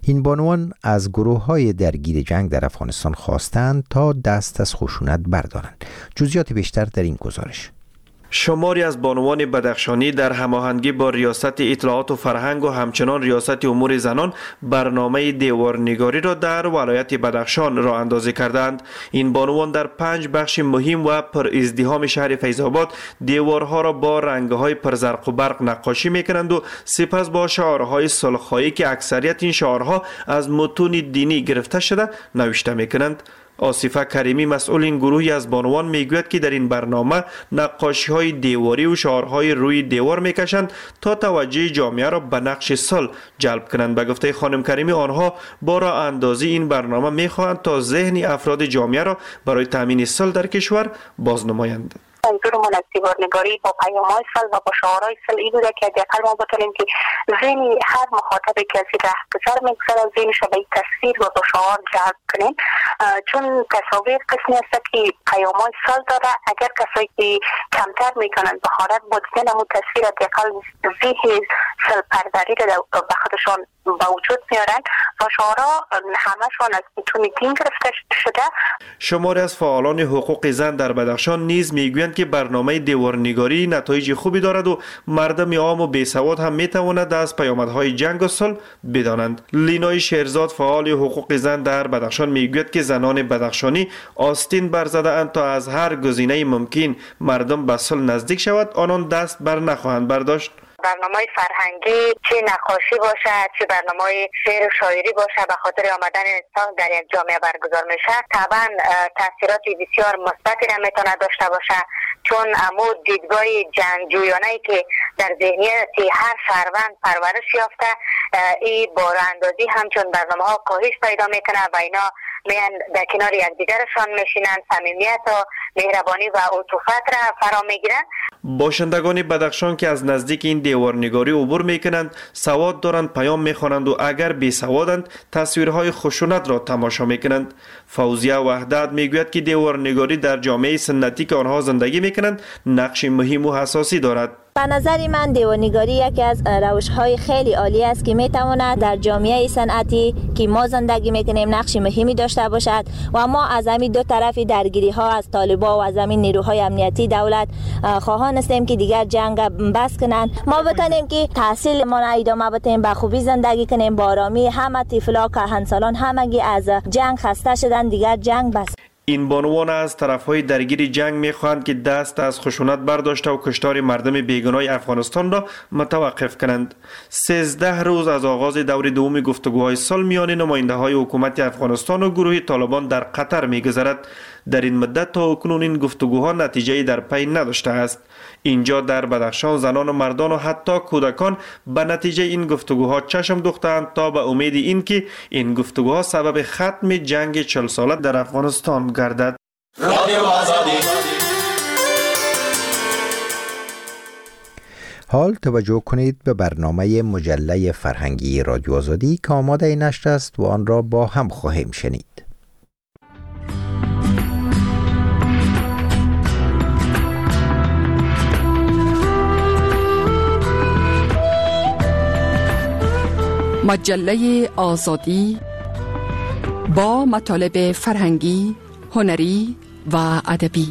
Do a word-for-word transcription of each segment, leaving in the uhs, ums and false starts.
این بانوان از گروه‌های درگیر جنگ در افغانستان خواستند تا دست از خشونت بردارند. جزئیات بیشتر در این گزارش. شماری از بانوان بدخشانی در هماهنگی با ریاست اطلاعات و فرهنگ و همچنان ریاست امور زنان برنامه دیوارنگاری را در ولایت بدخشان راه اندازی کردند. این بانوان در پنج بخش مهم و پر ازدحام شهر فیض‌آباد دیوارها را با رنگ‌های پرزرق و برق نقاشی می‌کنند و سپس با شعارهای صلح‌خواهی که اکثریت این شعارها از متون دینی گرفته شده نوشته می‌کنند. آصفه کریمی مسئول این گروهی از بانوان میگوید که در این برنامه نقاشی های دیواری و شعارهای روی دیوار میکشند تا توجه جامعه را به نقش صلح جلب کنند. به گفته خانم کریمی آنها با راه اندازی این برنامه میخواهند تا ذهن افراد جامعه را برای تامین صلح در کشور بازنمایند. منظورمون از دیوارنگاری با پیام‌های صلح و با شعارهای صلح این بوده که حداقل ما بتونیم که ذهن هر مخاطبی که از این رهگذر میگذره ذهنش به این تصویر و با شعار جلب کنیم، چون تصاویر قسمی است که پیام‌های صلح داره. اگر کسایی که کمتر میکنن بهارت با دیدن همون تصویر حداقل ذهن صلح پروری را به خودشان با وجود میارن و شعارها همشون از متون دین گرفته شده. شماری از فعالان حقوق زن در بدخشان نیز میگویند که برنامه دیوارنگاری نتایج خوبی دارد و مردم عام و بیسواد هم میتواند از پیامدهای جنگ و صلح بدانند. لینای شیرزاد فعال حقوق زن در بدخشان میگوید که زنان بدخشانی آستین برزده اند تا از هر گزینه ممکن مردم به صلح نزدیک شود آنان دست بر نخواهند برداشت. برنامه فرهنگی چه نقاشی باشد چه برنامه شعر و شاعری باشد به خاطر آمدن انسان در یک جامعه برگزار میشه طبعا تاثیرات بسیار مثبتی را میتونه داشته باشه، چون امو دیدگاه جنگجویانه‌ای که در ذهنیت هر شهروند پرورش یافته این با راه اندازی همچون برنامه‌ها کاهش پیدا میکنه و اینا میان در کنار یکدیگرشان میشینن، صمیمیت و مهربانی و عطوفت را فرا میگیرن. باشندگان بدخشان که از نزدیک این دیوارنگاری عبور میکنند سواد دارند، پیام میخوانند و اگر بی سوادند تصویرهای خشونت را تماشا میکنند. فوزیه وحدت میگوید که دیوارنگاری در جامعه سنتی که آنها زندگی میکنند نقش مهم و حساسی دارد. به نظر من دیوارنگاری یکی از روش‌های خیلی عالی است که میتواند در جامعه صنعتی که ما زندگی میکنیم نقش مهمی داشته باشد و ما از همین دو طرفی درگیری ها از طالبان و از همین نیروهای امنیتی دولت خواهان هستیم که دیگر جنگ بس کنند. ما بتونیم که تحصیل ما ادامه بدیم، به خوبی زندگی کنیم، با آرامی. همه طفلا کهنسالان همگی از جنگ خسته شدن، دیگر جنگ بس. این بانوان از طرفهای درگیر جنگ میخواهند که دست از خشونت برداشته و کشتار مردم بیگناه افغانستان را متوقف کنند. سیزده روز از آغاز دور دوم گفتگوهای صلح میان نماینده‌های حکومت افغانستان و گروه طالبان در قطر میگذرد. در این مدت تا اکنون این گفتگوها نتیجه‌ای در پی نداشته است. اینجا در بدخشان زنان و مردان و حتی کودکان به نتیجه این گفتگوها چشم دوختند تا به امید این که این گفتگوها سبب ختم جنگ چهل ساله در افغانستان گردد. حال توجه کنید به برنامه مجله فرهنگی رادیو آزادی که آماده نشر است و آن را با هم خواهیم شنید. مجله آزادی با مطالب فرهنگی، هنری و ادبی.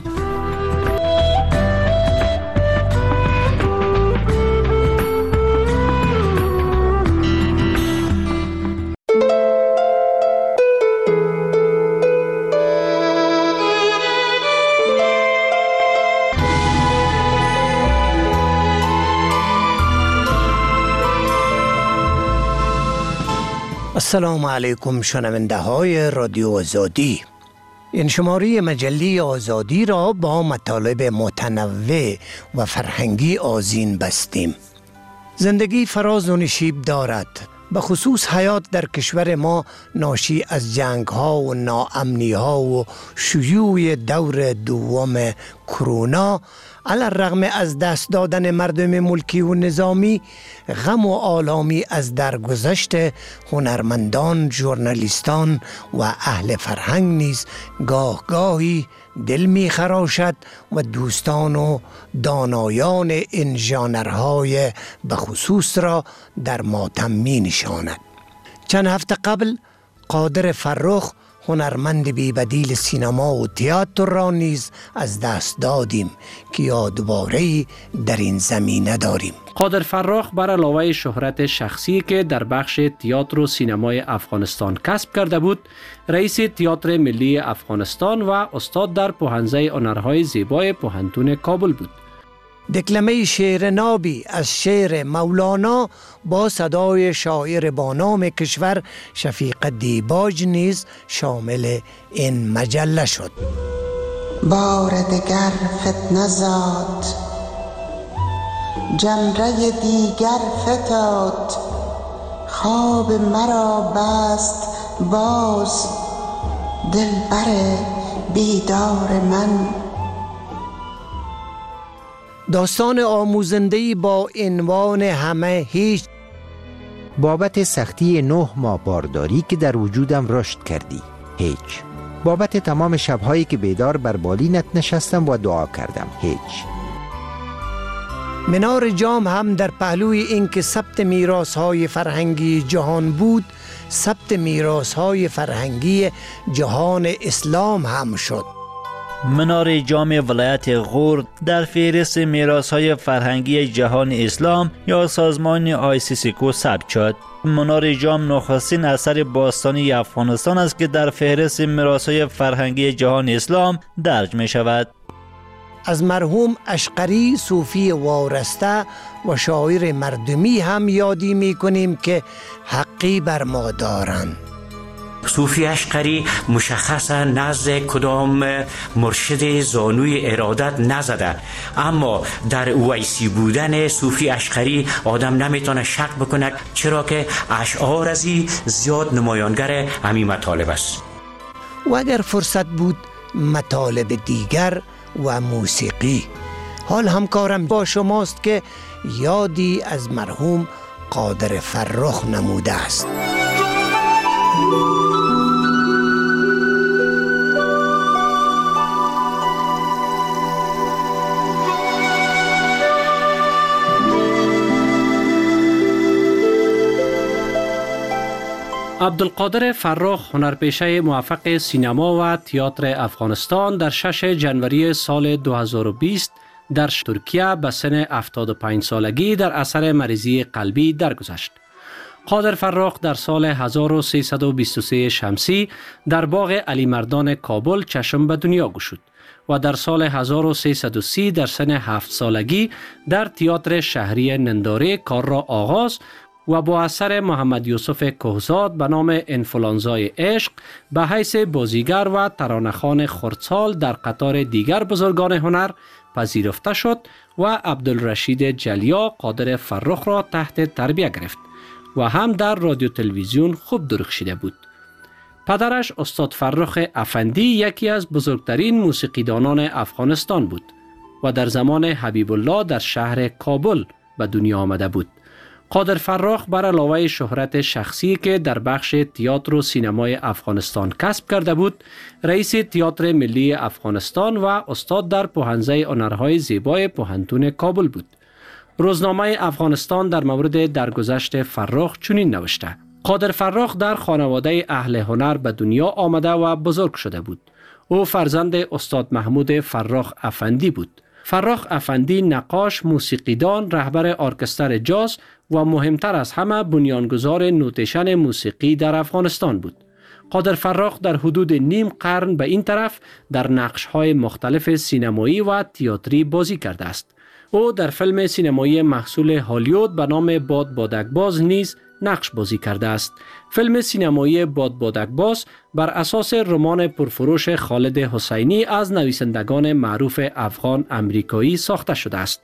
السلام علیکم شنونده های رادیو آزادی. این شماره مجله آزادی را با مطالب متنوع و فرهنگی آذین بستیم. زندگی فراز و نشیب دارد، به خصوص حیات در کشور ما ناشی از جنگ ها و ناامنی ها و شیوع دور دوم کرونا. علی الرغم از دست دادن مردم ملکی و نظامی، غم و آلامی از درگذشت هنرمندان، ژورنالیستان و اهل فرهنگ نیز گاه گاهی دل می خراشد و دوستان و دانایان این ژانرهای بخصوص را در ماتم می نشاند. چند هفته قبل قادر فرخ هنرمند بی بدیل سینما و تئاتر را نیز از دست دادیم که یادواره‌ای در این زمینه داریم. قادر فرخ بر علاوه شهرت شخصی که در بخش تئاتر و سینمای افغانستان کسب کرده بود، رئیس تئاتر ملی افغانستان و استاد در پوهنځی هنرهای زیبای پوهنتون کابل بود. دکلمه شعر نابی از شعر مولانا با صدای شاعر با نام کشور شفیق دیباج نیز شامل این مجله شد. بار دگر فتنه زاد، جمره دیگر فتاد، خواب مرا بست باز، دلبر بیدار من. داستان آموزنده‌ای با عنوان همه هیچ. بابت سختی نه ماه بارداری که در وجودم رشد کردی، هیچ. بابت تمام شبهایی که بیدار بر بالینت نشستم و دعا کردم، هیچ. منار جام هم در پهلوی اینکه ثبت میراث‌های فرهنگی جهان بود، ثبت میراث‌های فرهنگی جهان اسلام هم شد. منار جام ولایت غور در فهرست میراث‌های فرهنگی جهان اسلام یا سازمان آی سی سی کو ثبت شد. منار جام نخستین اثر باستانی افغانستان است که در فهرست میراث‌های فرهنگی جهان اسلام درج می شود. از مرحوم اشقری صوفی وارسته و شاعر مردمی هم یادی می کنیم که حقی بر ما دارند. صوفی اشقری مشخصا نزد کدام مرشد زانوی ارادت نزده، اما در اویسی بودن صوفی اشقری آدم نمیتونه شک بکنه، چرا که اشعار ازی زیاد نمایانگر همین مطالب است. و اگر فرصت بود مطالب دیگر و موسیقی. حال همکارم با شماست که یادی از مرحوم قادر فرخ نموده است. عبدالقادر فرخ هنرپیشه موفق سینما و تئاتر افغانستان در شش ژانویه سال دو هزار و بیست در ترکیه به سن هفتاد و پنج سالگی در اثر مریضی قلبی درگذشت. قادر فرخ در سال هزار و سیصد و بیست و سه شمسی در باغ علی مردان کابل چشم به دنیا گشود و در سال هزار و سیصد و سی در سن هفت سالگی در تئاتر شهری ننداره کار را آغاز و با اثر محمد یوسف کهزاد به نام انفلانزای عشق به حیث بازیگر و ترانه‌خوان خردسال در قطار دیگر بزرگان هنر پذیرفته شد و عبدالرشید جلیا قادر فرخ را تحت تربیه گرفت و هم در رادیو تلویزیون خوب درخشیده بود. پدرش استاد فرخ افندی یکی از بزرگترین موسیقیدانان افغانستان بود و در زمان حبیب الله در شهر کابل به دنیا آمده بود. قادر فرخ بر علاوه شهرت شخصی که در بخش تئاتر و سینمای افغانستان کسب کرده بود، رئیس تئاتر ملی افغانستان و استاد در پوهنځی هنرهای زیبای پوهنتون کابل بود. روزنامه افغانستان در مورد درگذشت فرخ چنین نوشته: قادر فرخ در خانواده اهل هنر به دنیا آمده و بزرگ شده بود. او فرزند استاد محمود فرخ افندی بود. فرخ افندی نقاش، موسیقیدان، رهبر ارکستر جاز و مهمتر از همه بنیانگذار نوتیشن موسیقی در افغانستان بود. قادر فرخ در حدود نیم قرن به این طرف در نقش‌های مختلف سینمایی و تئاتری بازی کرده است. او در فیلم سینمایی محصول هالیوود به نام باد بادکباز نیز نقش بازی کرده است. فیلم سینمایی باد بادکباز بر اساس رمان پرفروش خالد حسینی از نویسندگان معروف افغان امریکایی ساخته شده است.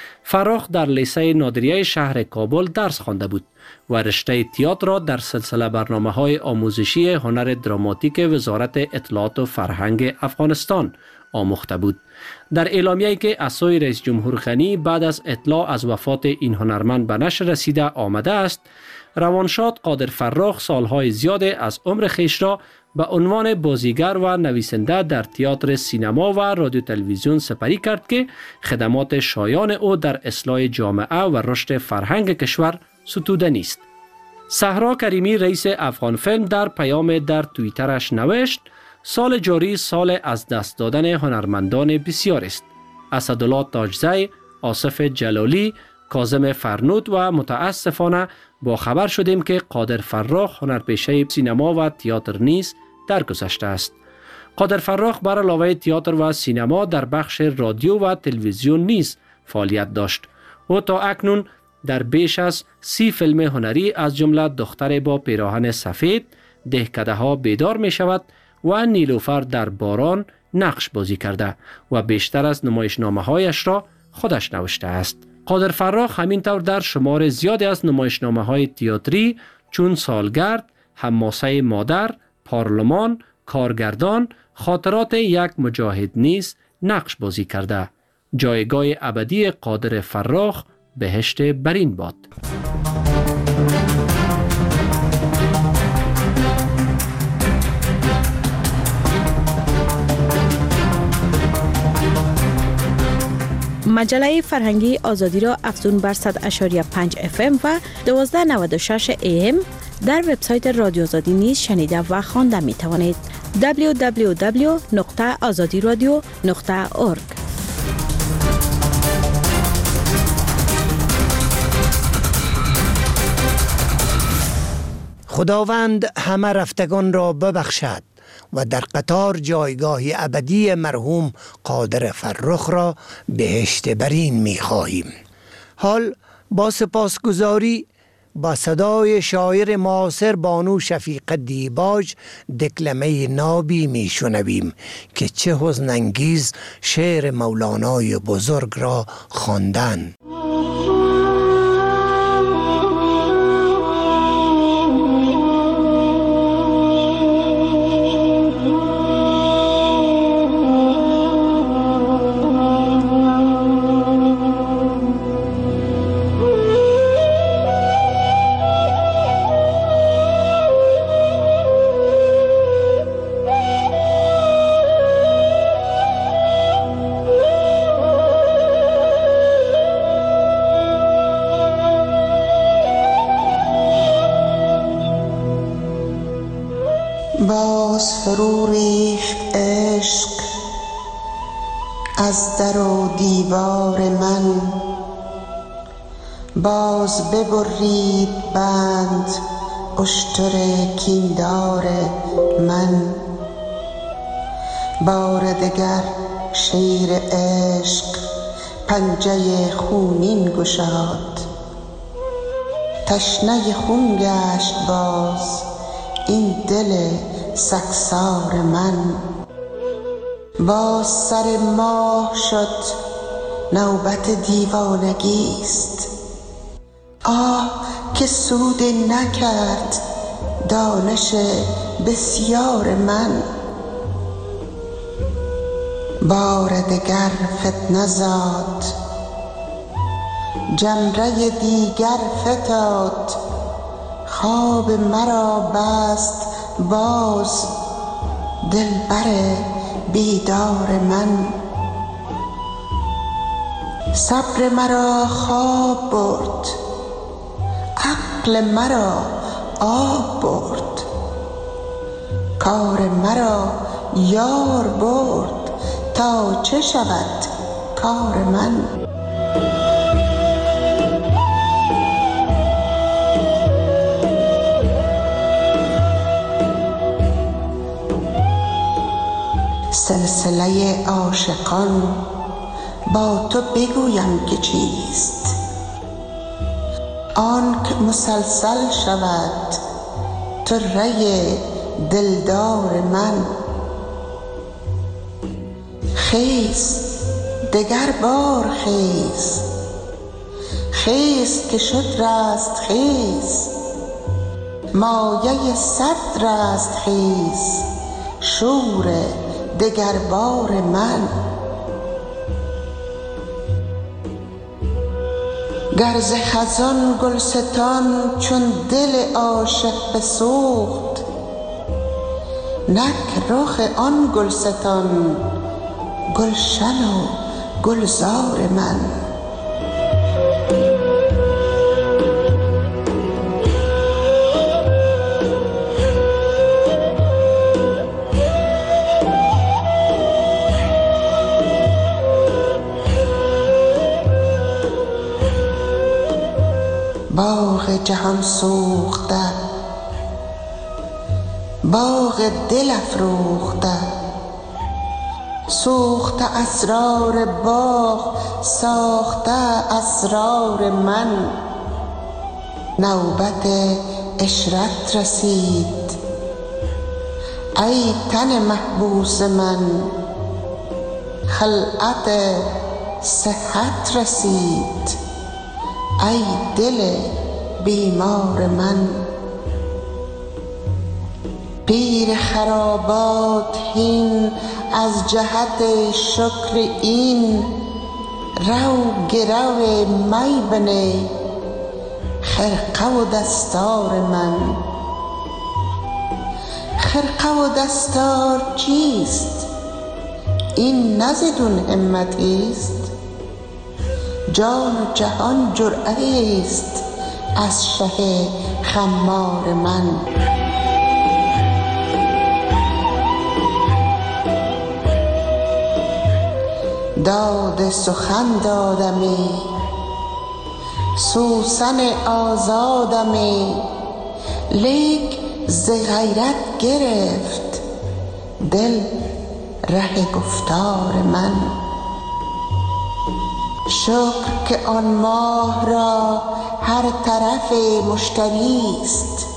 فرخ در لیسه نادریه شهر کابل درس خوانده بود و رشته تئاتر را در سلسله برنامه‌های آموزشی هنر دراماتیک وزارت اطلاعات و فرهنگ افغانستان آموخته بود. در اعلامیه‌ای که از سوی رئیس جمهور غنی بعد از اطلاع از وفات این هنرمند به نشر رسیده آمده است، روانشاد قادر فرخ سالهای زیاد از عمر خویش را به عنوان بازیگر و نویسنده در تئاتر، سینما و رادیو تلویزیون سپری کرد که خدمات شایان او در اصلاح جامعه و رشد فرهنگ کشور ستوده نیست. صحرا کریمی رئیس افغان فیلم در پیام در توییترش نوشت سال جاری سال از دست دادن هنرمندان بسیار است. اسدالله تاجزی، آصف جلالی، کاظم فرنود و متاسفانه با خبر شدیم که قادر فراخ هنرپیشه سینما و تئاتر نیز درگذشته است. قادر فراخ بر علاوه تئاتر و سینما در بخش رادیو و تلویزیون نیز فعالیت داشت. او تا اکنون در بیش از سی فیلم هنری از جمله دختر با پیراهن سفید، دهکده ها بیدار می شود و نیلوفر در باران نقش بازی کرده و بیشتر از نمایشنامه هایش را خودش نوشته است. قادر فراخ همینطور در شمار زیادی از نمایشنامه های تئاتری چون سالگرد، حماسه مادر، پارلمان، کارگردان، خاطرات یک مجاهد نیز نقش بازی کرده. جایگاه ابدی قادر فراخ بهشت برین باد. مجله فرهنگی آزادی را افزون بر صد و پنج و پنج اف ام و دوازده نود و شش ای ام در وبسایت رادیو آزادی نیز شنیده و خوانده می توانید. دبلیو دبلیو دبلیو نقطه آزادی رادیو نقطه اورگ. خداوند همه رفتگان را ببخشد و در قطار جایگاه ابدی مرحوم قادر فرخ را بهشت برین می خواهیم. حال با سپاسگزاری با صدای شاعر معاصر بانو شفیق دیباج دکلمه نابی می شنویم که چه حزن انگیز شعر مولانای بزرگ را خواندن. باز فرو ریخت عشق از در و دیوار من، باز ببرید بند اشتر کیندار من. بار دگر شیر عشق پنجه خونین گشاد، تشنه خون گشت باز این دل سگسار من. باز سر ماه شد نوبت دیوانگیست، آه که سود نکرد دانش بسیار من. بار دگر فتنه زاد جمره دیگر فتاد، خواب مرا بست باز دلبر بیدار من. صبر مرا خواب برد، عقل مرا آب برد، کار مرا یار برد، تا چه شود کار من. سلسله عاشقان با تو بگویم که چیست، آنک مسلسل شود طره دلدار من. خیز دگر بار خیز، خیز که شد رست خیز، مایه صد رست خیز، شور دگر بار من. گر ز خزان گلستان چون دل عاشق بسوخت، نک رخ آن گلستان گلشن و گلزار من. جهان سوخته، باغ دل افروخته، سوخته اسرار باغ، ساخته اسرار من. نوبت عشرت رسید ای تن محبوس من، خلعت صحت رسید ای دل بیمار من. پیر خرابات هین از جهت شکر این، رو گرو می بنه خرقه و دستار من. خرقه و دستار چیست؟ این نزدون همتیست، جان و جهان جرعه است از شه خمار من. داد سخن دادمی، سوسن آزادمی، لیک ز غیرت گرفت دل ره گفتار من. شکر که آن ماه را هر طرف مشتریست،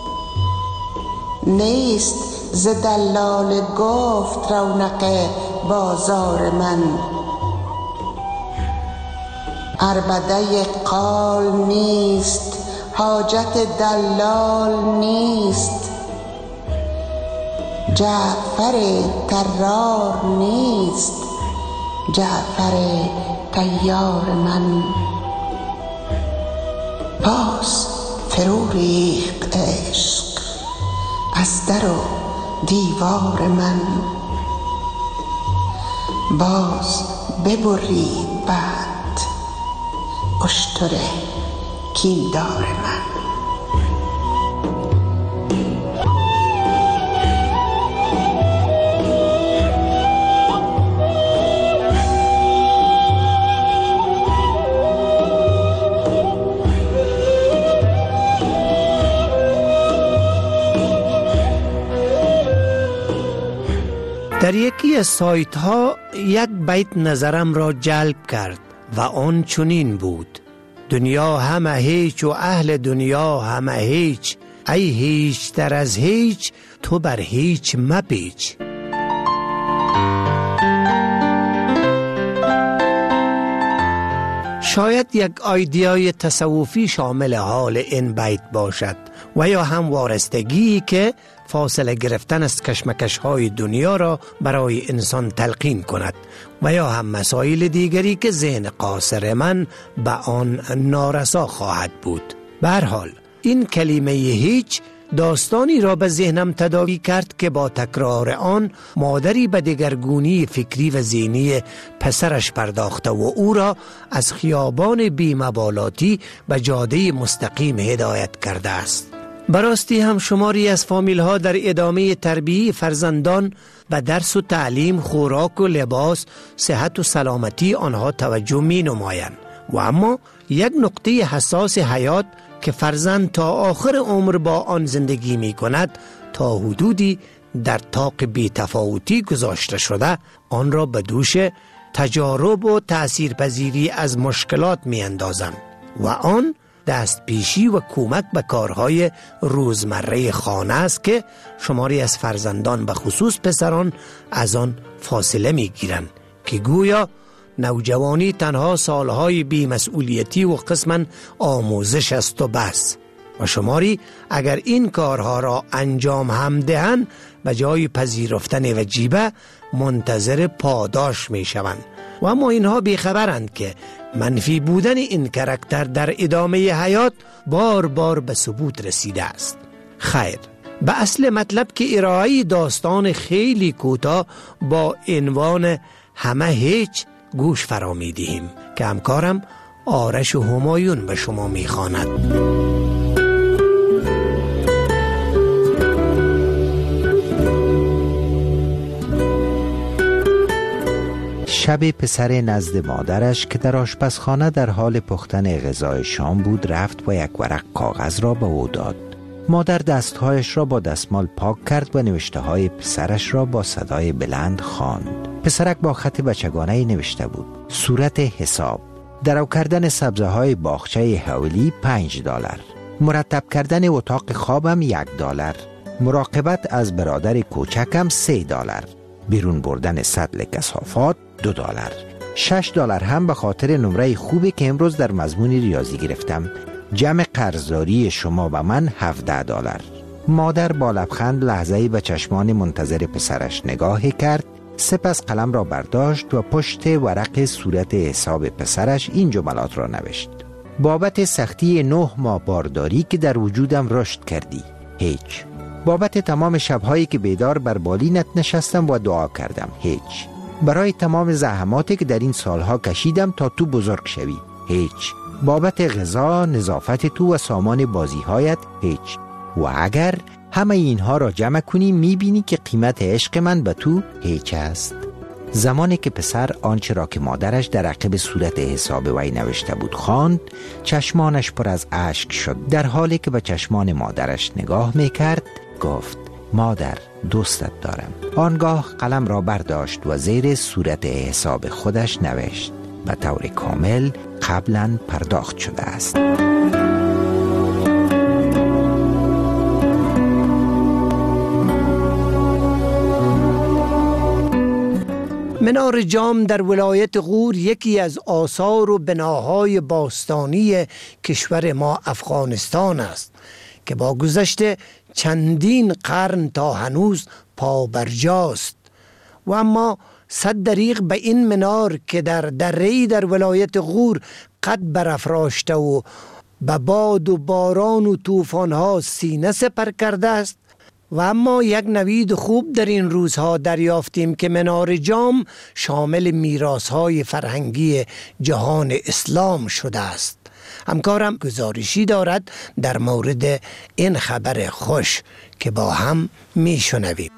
نیست ز دلال گفت رونق بازار من. عربده قال نیست، حاجت دلال نیست، جعفر طرار نیست، جعفر طیار من. باز فرو ریخت عشق از در و دیوار من، باز ببرید بعد اشتر کیندار من. در یکی از سایت ها یک بیت نظرم را جلب کرد و آن چنین بود: دنیا همه هیچ و اهل دنیا همه هیچ، ای هیچ تر از هیچ تو بر هیچ مپیچ. شاید یک ایده‌ای تصوفی شامل حال این بیت باشد و یا هم وارستگی که فاصله گرفتن از کشمکش های دنیا را برای انسان تلقین کند و یا هم مسائل دیگری که ذهن قاصر من به آن نارسا خواهد بود. به هر حال این کلمه هیچ داستانی را به ذهنم تداعی کرد که با تکرار آن مادری به دگرگونی فکری و ذهنی پسرش پرداخته و او را از خیابان بی‌مبالاتی به جاده مستقیم هدایت کرده است. براستی هم شماری از فامیل ها در ادامه تربیت فرزندان به درس و تعلیم، خوراک و لباس، صحت و سلامتی آنها توجه می نمایند و اما یک نقطه حساس حیات که فرزند تا آخر عمر با آن زندگی می کند تا حدودی در طاق بی تفاوتی گذاشته شده، آن را به دوش تجارب و تأثیرپذیری از مشکلات می اندازند و آن دست پیشی و کمک به کارهای روزمره خانه است که شماری از فرزندان به خصوص پسران از آن فاصله می گیرند که گویا نوجوانی تنها سالهای بی‌مسئولیتی و قسماً آموزش است و بس، و شماری اگر این کارها را انجام هم دهند به جای پذیرفتن وجیبه منتظر پاداش می شوند و اما اینها بیخبرند که منفی بودن این کاراکتر در ادامه حیات بار بار به ثبوت رسیده است. خیر، به اصل مطلب که ارائه داستان خیلی کوتاه با عنوان همه هیچ گوش فرا می دهیم که همکارم آرش و همایون به شما می خواند. شب پسر نزد مادرش که در آشپزخانه در حال پختن غذای شام بود رفت و یک ورق کاغذ را به او داد. مادر دستهایش را با دستمال پاک کرد و نوشته های پسرش را با صدای بلند خواند. پسرک با خط بچگانه‌ای نوشته بود: صورت حساب، درو کردن سبزه های باغچه حولی پنج دلار، مرتب کردن اتاق خوابم یک دلار، مراقبت از برادر کوچکم سه دلار، بیرون بردن سطل کثافات دو دلار. شش دلار هم به خاطر نمره خوبی که امروز در مضمون ریاضی گرفتم. جمع قرضداری شما و من هفده دلار. مادر با لبخند لحظه‌ای به چشمان منتظر پسرش نگاهی کرد، سپس قلم را برداشت و پشت ورق صورت حساب پسرش این جملات را نوشت: بابت سختی نه ماه بارداری که در وجودم رشد کردی، هیچ. بابت تمام شبهایی که بیدار بر بالینت نشستم و دعا کردم، هیچ. برای تمام زحماتی که در این سالها کشیدم تا تو بزرگ شوی، هیچ. بابت غذا، نظافت تو و سامان بازیهایت، هیچ. و اگر همه اینها را جمع کنی میبینی که قیمت عشق من به تو هیچ است. زمانی که پسر آنچه را که مادرش در عقب صورت حساب وی نوشته بود خواند، چشمانش پر از اشک شد. در حالی که به چشمان مادرش نگاه میکرد گفت: مادر، دوستت دارم. آنگاه قلم را برداشت و زیر صورت حساب خودش نوشت: به طور کامل قبلا پرداخت شده است. منار جام در ولایت غور یکی از آثار و بناهای باستانی کشور ما افغانستان است که با گذشت چندین قرن تا هنوز پابرجاست. و اما صد دریغ به این منار که در دره‌ای در ولایت غور قد برافراشته و به باد و باران و طوفان‌ها سینه سپر کرده است. و اما یک نوید خوب در این روزها دریافتیم که منار جام شامل میراث‌های فرهنگی جهان اسلام شده است. همکارم گزارشی دارد در مورد این خبر خوش که با هم میشنویم.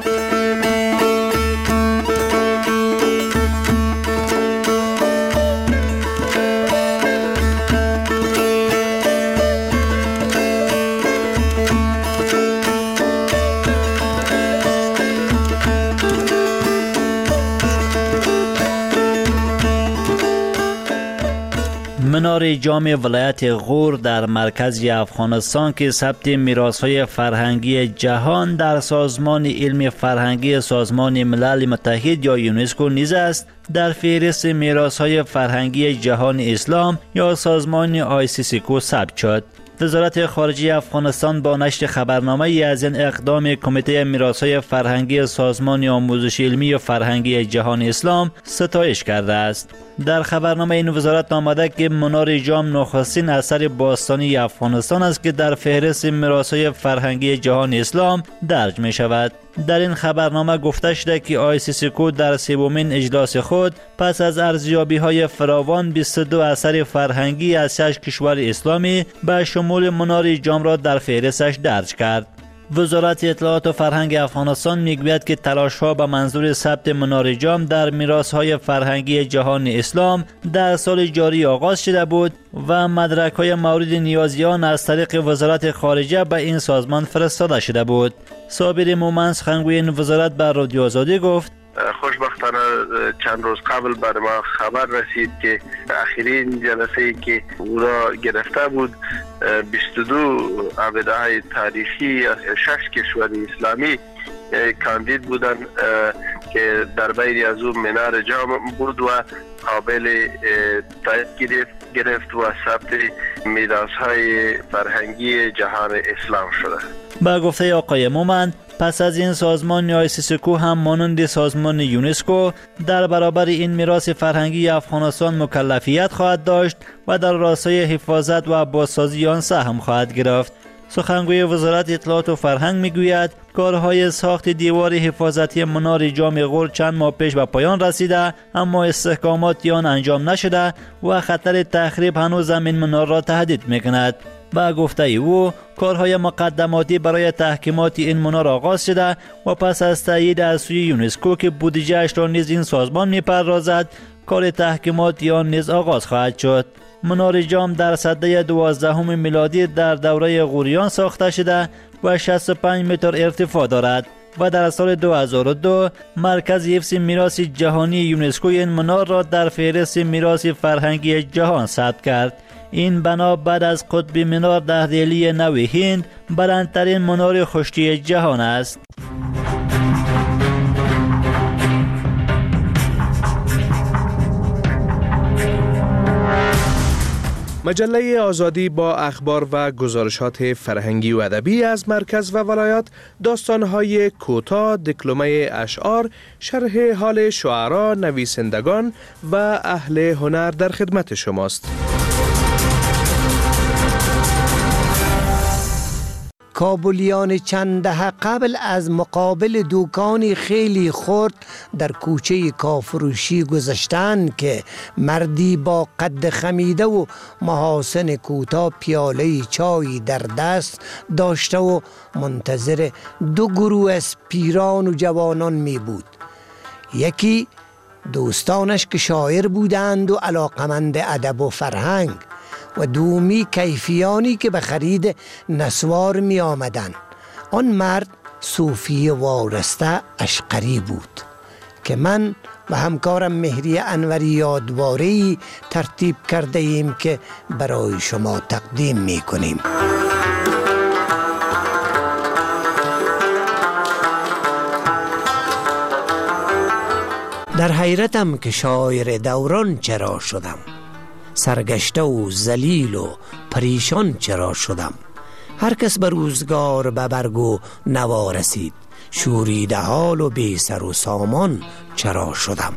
منار جام ولایت غور در مرکز افغانستان که ثبت میراث‌های فرهنگی جهان در سازمان علم فرهنگی سازمان ملل متحد یا یونسکو نیز است، در فهرست میراث‌های فرهنگی جهان اسلام یا سازمان آی سی سی کو ثبت شد. وزارت خارجه افغانستان با نشر خبرنامه ای از این اقدام کمیته میراث‌های فرهنگی سازمان آموزش علمی فرهنگی جهان اسلام ستایش کرده است. در خبرنامه این وزارت آمده که منار جام نخستین اثر باستانی افغانستان است که در فهرست میراث‌های فرهنگی جهان اسلام درج می شود. در این خبرنامه گفته شده که آی سی سی کو در سومین اجلاس خود پس از ارزیابی‌های فراوان بیست و دو اثر فرهنگی از شش کشور اسلامی به شمول منار جام را در فهرستش درج کرد. وزارت اطلاعات و فرهنگ افغانستان میگوید که تلاش‌ها به منظور ثبت منار جام در میراث‌های فرهنگی جهان اسلام در سال جاری آغاز شده بود و مدرک‌های مورد نیازیان از طریق وزارت خارجه به این سازمان فرستاده شده بود. صابر مومن سخنگوی این وزارت به رادیو آزادی گفت: خوشبختانه چند روز قبل بر ما خبر رسید که آخرین جلسه‌ای که او را گرفته بود بیست و دو عقیده‌های تاریخی از شش کشور اسلامی کاندید بودند که در بین از اون منار جام بود و قابل تایید گرفت و ثبت میراث‌های فرهنگی جهان اسلام شده. با گفته آقای مومن، پس از این سازمان آی سی سی کو هم مانند سازمان یونسکو در برابر این میراث فرهنگی افغانستان مکلفیت خواهد داشت و در راستای حفاظت و بازسازی آن سهم خواهد گرفت. سخنگوی وزارت اطلاعات و فرهنگ میگوید کارهای ساخت دیوار حفاظتی منار جام غور چند ماه پیش به پایان رسیده، اما استحکامات آن انجام نشده و خطر تخریب هنوز این منار را تهدید میکند. با گفته او کارهای مقدماتی برای تحکیمات این منار آغاز شده و پس از تایید از سوی یونسکو که بودجه‌اش را نیز این سازمان می‌پردازد، کار تحکیمات آن نیز آغاز خواهد شد. منار جام در سده دوازدهم میلادی در دوره غوریان ساخته شده و شصت و پنج متر ارتفاع دارد و در سال دو هزار و دو مرکز حفظ میراث جهانی یونسکو این منار را در فهرست میراث فرهنگی جهان ثبت کرد. این بنا بعد از قطب منار در دهلی نو هند بلندترین منار خشتی جهان است. مجله آزادی با اخبار و گزارشات فرهنگی و ادبی از مرکز و ولایات، داستان‌های کوتاه، دکلمه اشعار، شرح حال شعرا، نویسندگان و اهل هنر در خدمت شماست. کابلیان چند دهه قبل از مقابل دوکانی خیلی خرد در کوچه کافروشی گذشتند که مردی با قد خمیده و محاسن کوتاه پیاله چای در دست داشته و منتظر دو گروه از پیران و جوانان می بود. یکی دوستانش که شاعر بودند و علاقمند ادب و فرهنگ، و دومی کیفیانی که به خرید نسوار می آمدن. آن مرد صوفی وارسته اشقری بود که من و همکارم مهری انوری یادواری ترتیب کرده ایم که برای شما تقدیم می کنیم. در حیرتم که شاعر دوران چرا شدم، سرگشته و ذلیل و پریشان چرا شدم. هر کس به روزگار به برگ و نوا رسید، شوریده حال و بی سر و سامان چرا شدم.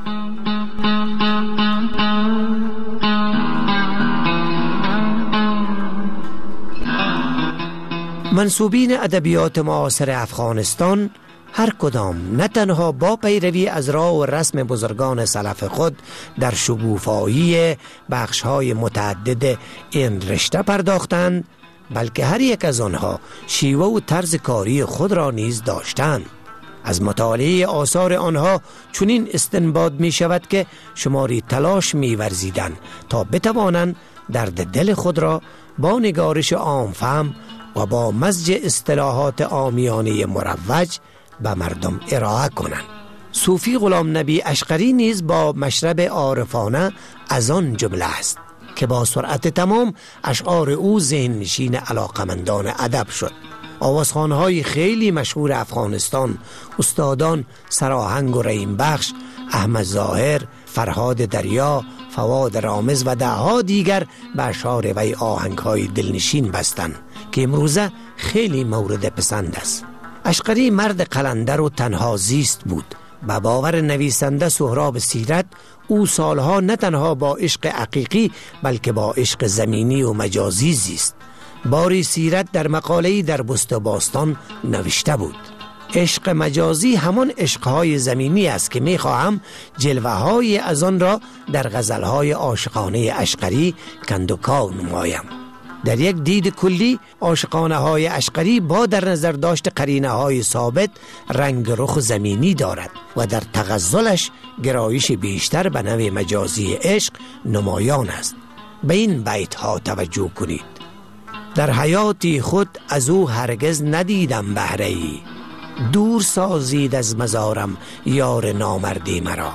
منسوبین ادبیات معاصر افغانستان هر کدام نه تنها با پیروی از راه و رسم بزرگان سلف خود در شگوفایی بخش‌های متعدد این رشته پرداختند، بلکه هر یک از آنها شیوه و طرز کاری خود را نیز داشتند. از مطالعه آثار آنها چنین استنباط می شود که شماری تلاش می ورزیدند تا بتوانند درد دل خود را با نگارش عام فهم و با مزج اصطلاحات عامیانه مروج به مردم ارائه کنند. صوفی غلام نبی اشقری نیز با مشرب عارفانه از آن جمله است که با سرعت تمام اشعار او ذهن نشین علاقمندان ادب شد. آوازخوان‌های خیلی مشهور افغانستان، استادان سراهنگ و رحیم بخش، احمد ظاهر، فرهاد دریا، فواد رامز و دهها دیگر به اشعار وی آهنگ‌های دلنشین بستند که امروزه خیلی مورد پسند است. اشقری مرد قلندر و تنها زیست بود. به باور نویسنده سهراب سیرت، او سالها نه تنها با عشق حقیقی بلکه با عشق زمینی و مجازی زیست. باری سیرت در مقاله‌ای در بست و باستان نوشته بود: عشق مجازی همان عشقهای زمینی است که می‌خواهم جلوه‌های از آن را در غزل‌های عاشقانه اشقری کندوکاو نمایم. در یک دید کلی عاشقانه های اشقری با در نظر داشت قرینه های ثابت رنگ رخ زمینی دارد و در تغزلش گرایش بیشتر به نوع مجازی عشق نمایان است. به این بیت ها توجه کنید: در حیاتی خود از او هرگز ندیدم بهره‌ای، دور سازید از مزارم یار نامردی مرا.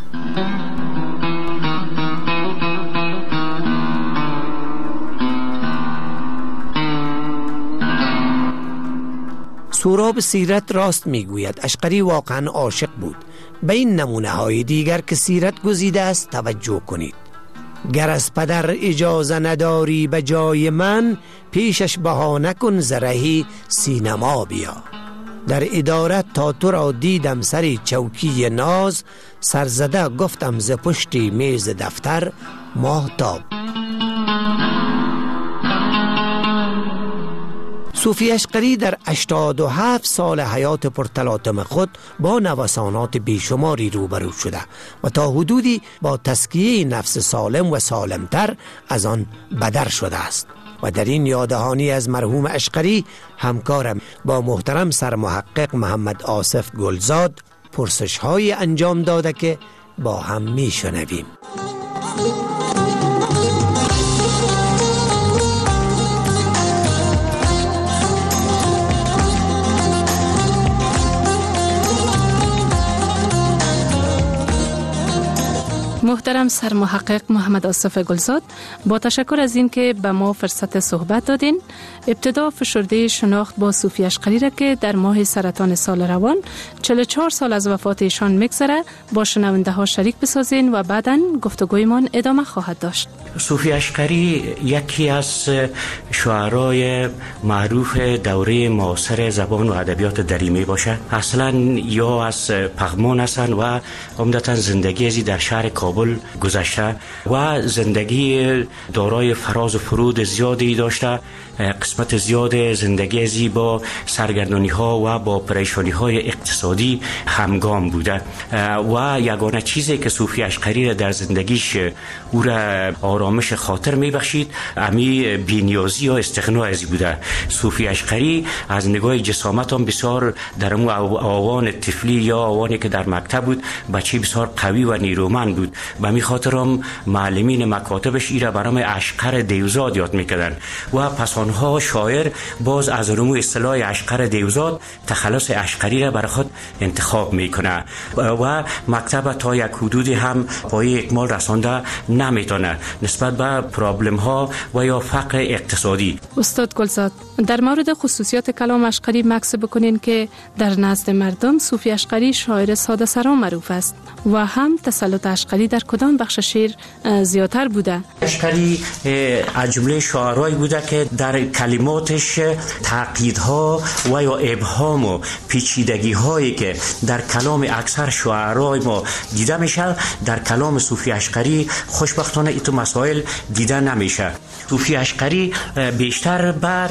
سهراب سیرت راست میگوید، اشقری واقعا عاشق بود. به این نمونه های دیگر که سیرت گزیده است توجه کنید: گر از پدر اجازه نداری به جای من، پیشش بهانه کن زرهی سینما بیا. در ادارت تا تو را دیدم سری چوکی ناز، سرزده گفتم ز پشتی میز دفتر ماهتاب. صوفی اشقری در هشتاد و هفت سال حیات پرتلاطم خود با نوسانات بیشماری روبرو شده و تا حدودی با تزکیه نفس سالم و سالمتر از آن بدر شده است. و در این یاددهانی از مرحوم اشقری همکارم با محترم سرمحقق محمد آصف گلزاد پرسش های انجام داده که با هم می شنویم. محترم سرمحقق محمد آصف گلزاد، با تشکر از این که به ما فرصت صحبت دادین. ابتدا فشرده شناخت با صوفی اشقری را که در ماه سرطان سال روان چهل و چهار سال از وفات ایشان میگذره با شنونده ها شریک بسازین و بعداً گفتگویمان ادامه خواهد داشت. صوفی اشقری یکی از شاعرای معروف دوره معاصر زبان و ادبیات دری می باشه. اصلا یا از پغمان هستند و عمدتا زندگی ازی در شهر کابل گذشته و زندگی دارای فراز و فرود زیادی داشته. قسمت زیاد زندگی ازی با سرگردانی ها و با پریشانی های اقتصادی همگام بوده و یگانه چیزی که صوفی اشقری در زندگیش او را آرامش خاطر می بخشید امی بی‌نیازی یا استغنا ازی بوده. صوفی اشقری از نگاه جسامت هم بسیار در اون آوان طفلی یا آوانی که در مکتب بود بچه بسیار قوی و نیرومند بود. به می خاطر هم معلمین مکاتبش ایره برام اشقر دیوزاد یاد میکردن و پس آنها شاعر باز از رمو اصطلاح اشقر دیوزاد تخلص اشقری را برای خود انتخاب میکنه و مکتب تا یک حدودی هم پای اکمال رسانده نمیتونه نسبت به پرابلم ها و یا فقر اقتصادی. استاد گلزاد، در مورد خصوصیات کلام اشقری مکس بکنین که در نزد مردم صوفی اشقری شاعر ساده سرا معروف است و هم تسلط اشقری در کدام بخش شعر زیادتر بوده؟ اشقری از جمله شاعرایی بوده که در کلماتش تعقیدها و یا ابهام و پیچیدگی هایی که در کلام اکثر شاعرای ما دیده میشه در کلام صوفی اشقری خوشبختانه ایتو مسائل دیده نمیشه. صوفی اشقری بیشتر بر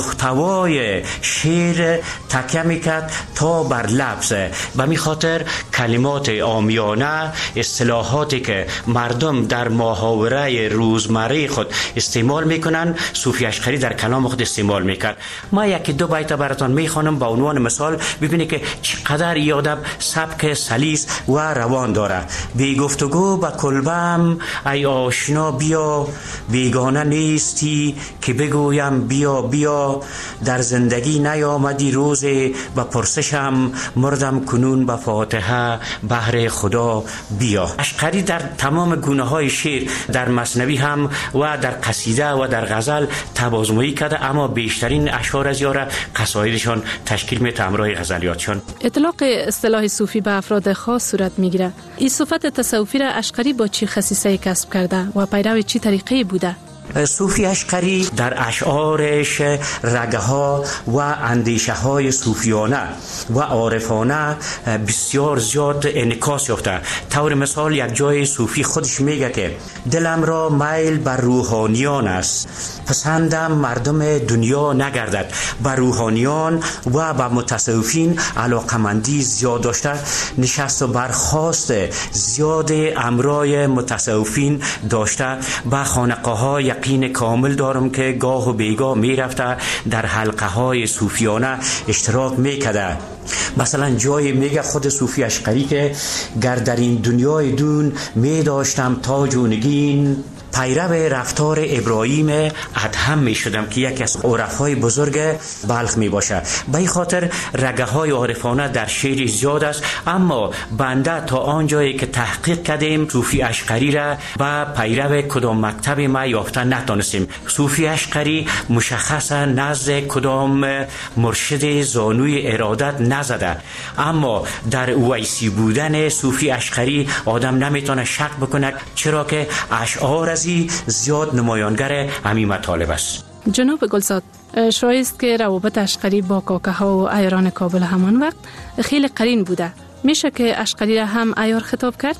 محتوای شعر تکیه میکرد تا بر لفظ. به می خاطر کلمات عامیانه، اصطلاحاتی که مردم در محاوره روزمره خود استعمال میکنن صوفی اشقری در کلام خود استعمال میکرد. ما یکی دو بیت براتون میخوانم با عنوان مثال ببینید که چقدر یادم سبک سلیس و روان داره. بی گفتگو با کلبم ای آشنا بیا، بیگانه نیستی که بگویم بیا بیا، در زندگی نیامدی روزی و پرسشم مردم کنون با فاتحه بهر خدا بیا. اشقری در تمام گونه های شعر در مثنوی هم و در قصیده و در غزل تبازمایی کرده اما بیشترین اشعار از یاره قصایدشان تشکیل میده همراه غزلیاتشان. اطلاق اصطلاح صوفی به افراد خاص صورت میگیره. این صفت تصوفی را اشقری با چی خصیصه کسب کرده و پیرو چی طریقه بوده؟ صوفی اشقری در اشعارش رگه ها و اندیشه های صوفیانه و عارفانه بسیار زیاد انعکاس یافته. طور مثال یک جای صوفی خودش میگه که دلم را میل بر روحانیان است، پسندم مردم دنیا نگردد. بر روحانیان و بر متصوفین علاقمندی زیاد داشته، نشست و برخاست زیاد امرای متصوفین داشته. با خانقاه های یقین کامل دارم که گاه و بیگاه می رفته در حلقه های صوفیانه اشتراک می کده. مثلا جای میگه خود صوفی اشقری که گر در این دنیای دون می داشتم تاج و نگین، پیرو رفتار ابراهیم ادهم می شدم که یکی از عرفای بزرگ بلخ می باشه. به این خاطر رگه های عارفانه در شعر زیاد است، اما بنده تا آنجایی که تحقیق کردیم صوفی اشقری را با پیرو کدام مکتب ما یافته نتانستیم. صوفی اشقری مشخصا نزد کدام مرشد زانوی ارادت نزده، اما در اویسی بودن صوفی اشقری آدم نمیتونه شک بکنه، چرا که اشعار ازی زیاد نمایانگر همین مطالب است. جناب گلزاد، شایع است که روابط اشقری با کاکه ها و عیاران کابل همان وقت خیلی قرین بوده. میشه که اشقری را هم عیار خطاب کرد؟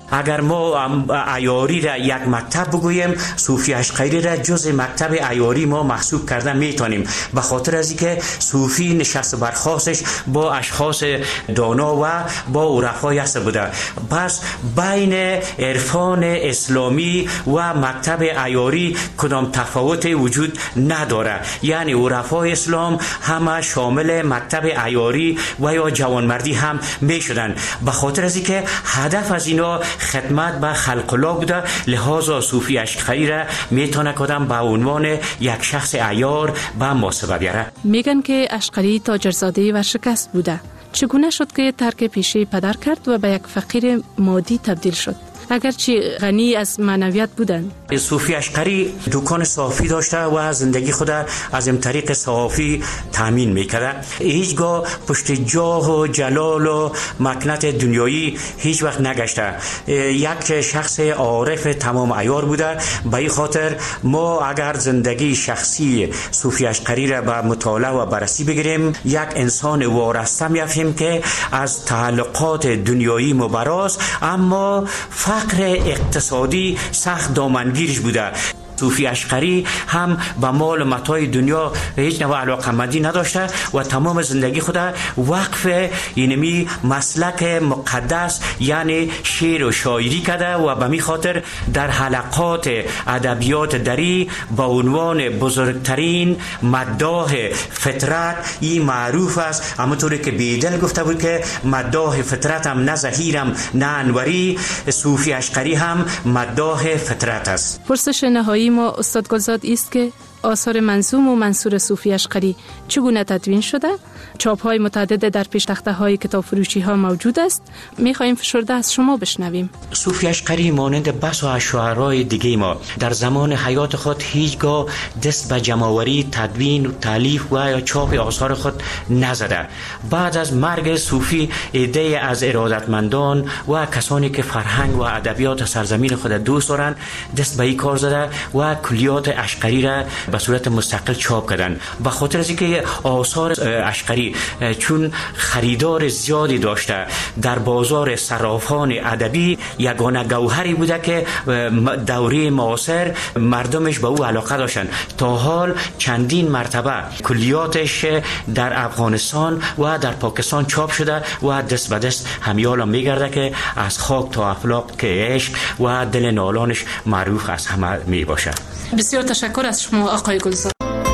اگر ما عیاری را یک مکتب بگوییم، صوفی اشقری را جز مکتب عیاری ما محسوب کرده میتونیم، به خاطر از اینکه صوفی نشست برخاستش با اشخاص دانا و با عرفای است بوده. پس بین عرفان اسلامی و مکتب عیاری کدام تفاوت وجود نداره، یعنی عرفای اسلام همه شامل مکتب عیاری و یا جوانمردی هم میشدن. به خاطر از اینکه هدف از اینا خدمت به خلق الله بوده، لحاظا صوفی اشقری را میتونه کدام به عنوان یک شخص عیار به محاسبه بیاره. میگن که اشقری تاجرزاده و شکست بوده. چگونه شد که ترک پیشه پدر کرد و به یک فقیر مادی تبدیل شد، اگرچه غنی از معنویت بودند؟ صوفی اشقری دکان صافی داشته و زندگی خود از این طریق صافی تامین میکرده. هیچگاه پشت جاه و جلال و مکنت دنیایی هیچ وقت نگشته. یک شخص عارف تمام عیار بوده. به این خاطر ما اگر زندگی شخصی صوفی اشقری را به مطالعه و بررسی بگیریم، یک انسان وارسته می‌فهمیم که از تعلقات دنیایی مبراز، اما فقر اقتصادی سخت دامنگیرش بوده. صوفی اشقری هم به مال و متاع دنیا هیچ نوع علاقمندی نداشته و تمام زندگی خود وقف اینمی مسلک مقدس یعنی شعر و شاعری کرده و به می خاطر در حلقات ادبیات دری با عنوان بزرگترین مداح فطرت این معروف است. همونطوری که بیدل گفته بود که مداح فطرتم نه زهیرم نه انوری، صوفی اشقری هم مداح فطرت است. پرسش نهایی ما استاد گلزاد است که آثار منظوم و منثور صوفی اشقری چگونه تدوین شده؟ چاپ های متعدد در پیش تخته های کتاب فروشی ها موجود است. میخواهیم فشرده از شما بشنویم. صوفی اشقری مانند بس و شاعرای دیگه ما در زمان حیات خود هیچگاه دست به جمع‌آوری، تدوین و تالیف و چاپ آثار خود نزده. بعد از مرگ صوفی عده از ارادتمندان و کسانی که فرهنگ و ادبیات سرزمین خود دوست دارند دست به این کار زده و کلیات اشقری را به صورت مستقل چاپ کردن. به خاطر از اینکه آثار اشقری چون خریدار زیادی داشته، در بازار صرافان ادبی یگانه گوهری بوده که دوره معاصر مردمش به او علاقه داشتن. تا حال چندین مرتبه کلیاتش در افغانستان و در پاکستان چاپ شده و دست به دست همیالا میگرده که از خاک تا افلاک که عشق و دل نالانش معروف از همه می باشه. بسیار تشکر از شما آقای گلزار.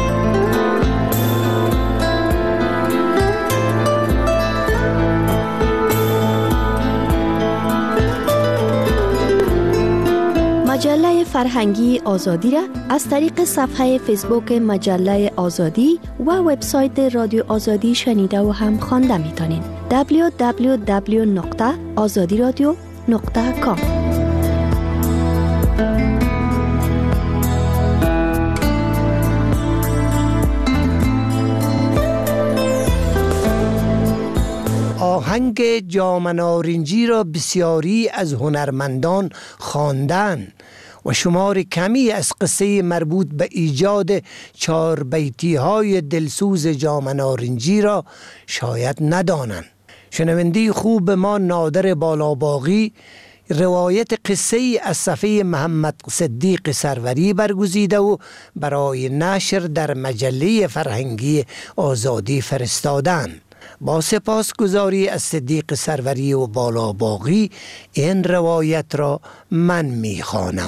مجله فرهنگی آزادی را از طریق صفحه فیسبوک مجله آزادی و وبسایت رادیو آزادی شنیده و هم خوانده میتونین. دبلیو دبلیو دبلیو نقطه آزادی رادیو نقطه کام. آهنگ جام نارنجی را بسیاری از هنرمندان خواندند و شمار کمی از قصه مربوط به ایجاد چهار بیتی های دلسوز جام نارنجی را شاید ندانند. شنونده خوب ما نادر بالاباغی روایت قصه ای از صفحه محمد صدیق سروری برگزیده و برای نشر در مجله فرهنگی آزادی فرستادند. با سپاسگزاری از صدیق سروری و بالاباغی این روایت را من می خوانم.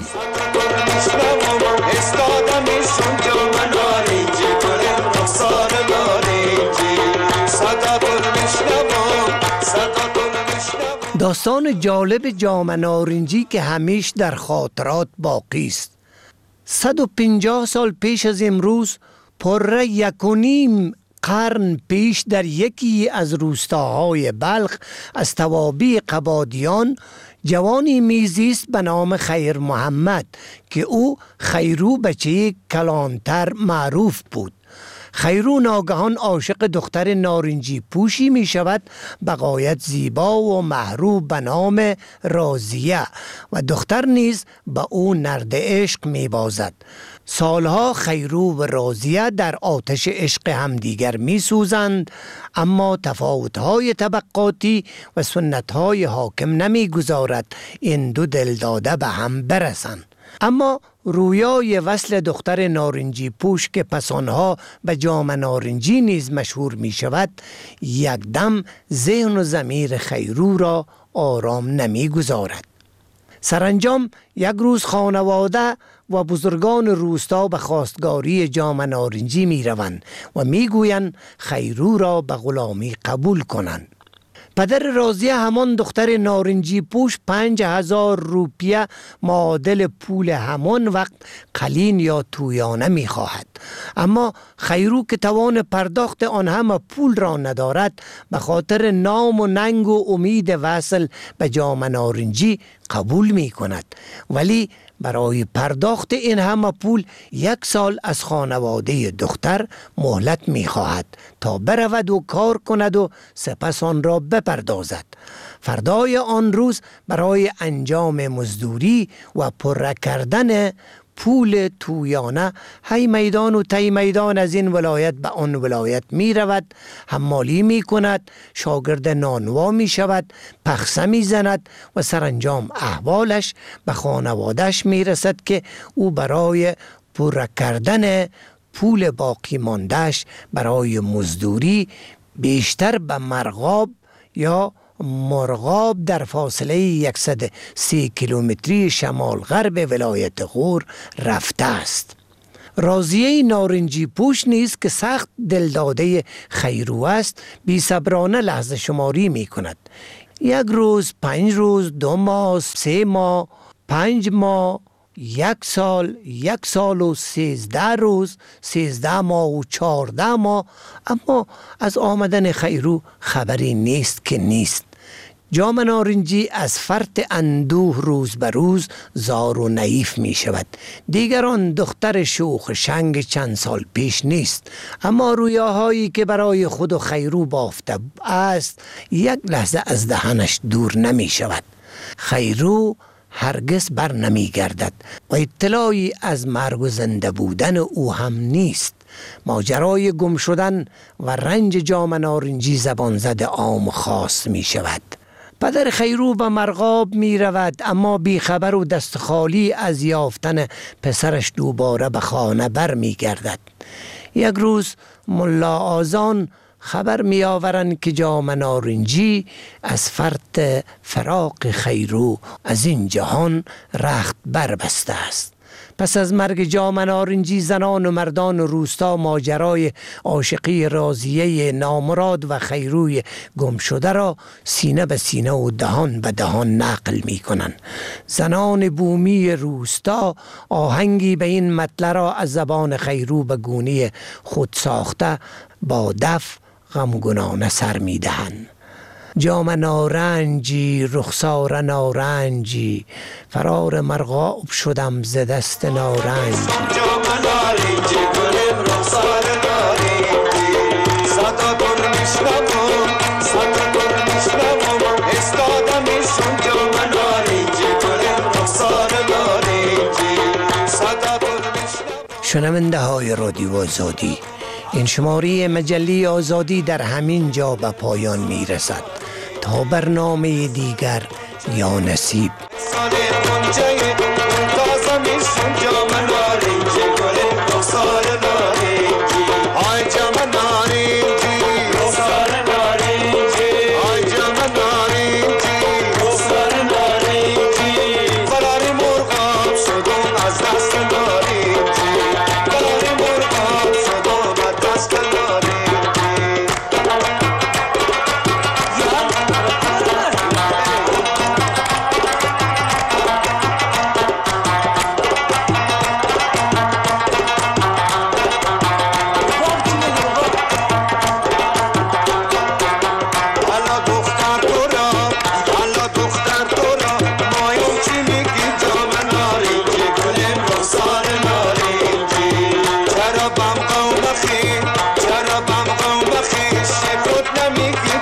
داستان جالب جام نارنجی که همیشه در خاطرات باقی است. صد و پنجاه سال پیش از امروز، پر یک و نیم قرن پیش، در یکی از روستاهای بلخ از توابع قبادیان جوانی میزیست به نام خیر محمد که او خیرو بچه کلانتر معروف بود. خیرو ناگهان عاشق دختر نارنجی پوشی می شود بغایت زیبا و محروب به نام راضیه و دختر نیز به او نرد عشق می بازد. سالها خیرو و راضیه در آتش عشق همدیگر می سوزند، اما تفاوت‌های طبقاتی و سنت‌های حاکم نمی گذارد این دو دلداده به هم برسند. اما رویای وصل دختر نارنجی پوش که پس آنها به جام نارنجی نیز مشهور می شود، یک دم ذهن و ضمیر خیرو را آرام نمی گذارد. سرانجام یک روز خانواده و بزرگان روستا به خواستگاری جام نارنجی می روند و می گویند خیرو را به غلامی قبول کنند. پدر راضیه همان دختر نارنجی پوش پنج هزار روپیه معادل پول همان وقت قلین یا تویانه می خواهد، اما خیرو که توان پرداخت آن همه پول را ندارد به خاطر نام و ننگ و امید وصل به جام نارنجی قبول می کند، ولی برای پرداخت این همه پول یک سال از خانواده دختر مهلت می خواهد تا برود و کار کند و سپس آن را بپردازد. فردای آن روز برای انجام مزدوری و پر کردن پول تویانه هی میدان و تی میدان از این ولایت به آن ولایت می رود، حمالی می کند، شاگرد نانوا می شود، پخسه می زند و سرانجام احوالش به خانوادش می رسد که او برای پر کردن پول باقی ماندهش برای مزدوری بیشتر به مرغاب یا مرغاب در فاصله صد و سی کیلومتری شمال غرب ولایت غور رفته است. راضیه نارنجی پوش نیز که سخت دلداده خیرو است بی صبرانه لحظه شماری می کند. یک روز، پنج روز، دو ماه، سه ماه، پنج ماه، یک سال، یک سال و سیزده روز، سیزده ماه و چارده ماه، اما از آمدن خیرو خبری نیست که نیست. جام نارنجی از فرط اندوه روز به روز زار و نحیف می شود. دیگران دختر شوخ شنگ چند سال پیش نیست، اما رویاهایی که برای خود و خیرو بافته است یک لحظه از دهنش دور نمی شود. خیرو هرگز بر نمی گردد و اطلاعی از مرگ و زنده بودن او هم نیست. ماجرای گم شدن و رنج جام نارنجی زبان زده عام خاص می شود. پدر خیرو به مرغاب می رود، اما بی خبر و دست خالی از یافتن پسرش دوباره به خانه بر می گردد. یک روز ملا آذان خبر می آورند که جام نارنجی از فرط فراق خیرو از این جهان رخت بربسته است. پس از مرگ جام نارنجی زنان و مردان روستا ماجرای عاشقی راضیه نامراد و خیروی گم شده را سینه به سینه و دهان به دهان نقل می کنند. زنان بومی روستا آهنگی به این مطلع را از زبان خیرو به گونه خود ساخته با دف غمگنانه سر می دهند. جام نارنجی، رخسار نارنجی، فرار مرغاب شدم ز دست نارنجی. جام نارنجی گلم رخسار نارنجی، صدا گل میشنوم، صدا گل میشنوم، استادمشون جام نارنجی گلم رخسار نارنجی، صدا گل میشنوم. شنونده های رادیو آزادی، این شماره مجله آزادی در همین جا به پایان می رسد. تا برنامه دیگر یا نصیب. غمی